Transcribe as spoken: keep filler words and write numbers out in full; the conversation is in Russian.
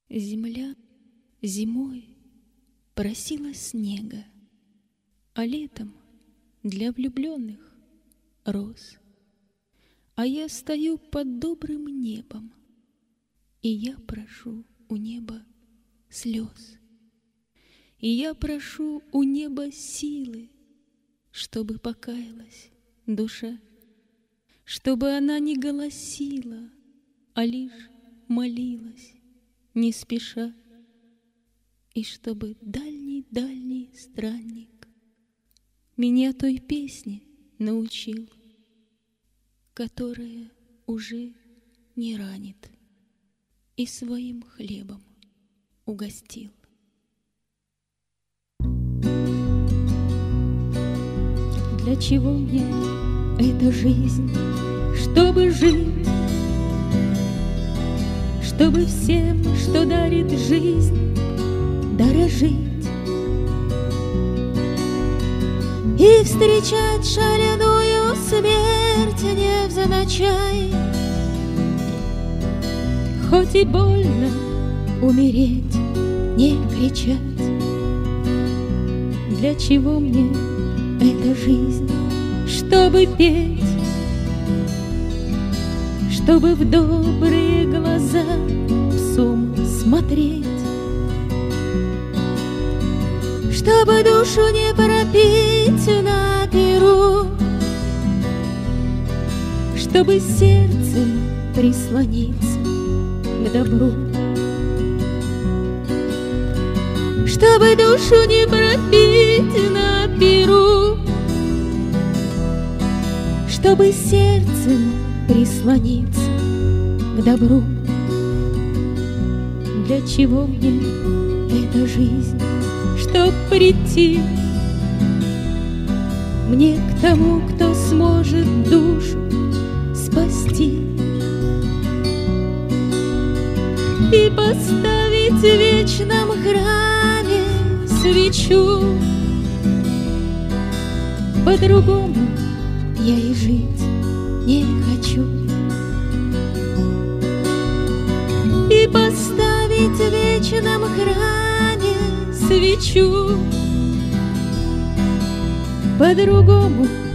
Земля зимой просила снега, а летом для влюбленных роз. А я стою под добрым небом, и я прошу у неба слез. И я прошу у неба силы, чтобы покаялась душа, чтобы она не голосила, а лишь молилась, не спеша, и чтобы дальний-дальний странник меня той песне научил, которая уже не ранит, и своим хлебом угостил. Для чего мне эта жизнь, чтобы жить, чтобы всем, что дарит жизнь, дорожить и встречать шаленую смерть невзначай, хоть и больно умереть, не кричать. Для чего мне эта жизнь, чтобы петь, чтобы в добрые глаза псом смотреть, чтобы душу не пропить на перу, чтобы сердцем прислониться к добру, чтобы душу не пропить на перу, чтобы сердцем прислониться к добру. Для чего мне эта жизнь, чтоб прийти мне к тому, кто сможет душу спасти и поставить в вечном храме свечу. По-другому я и жить не хочу. И поставить в вечном храме свечу. По-другому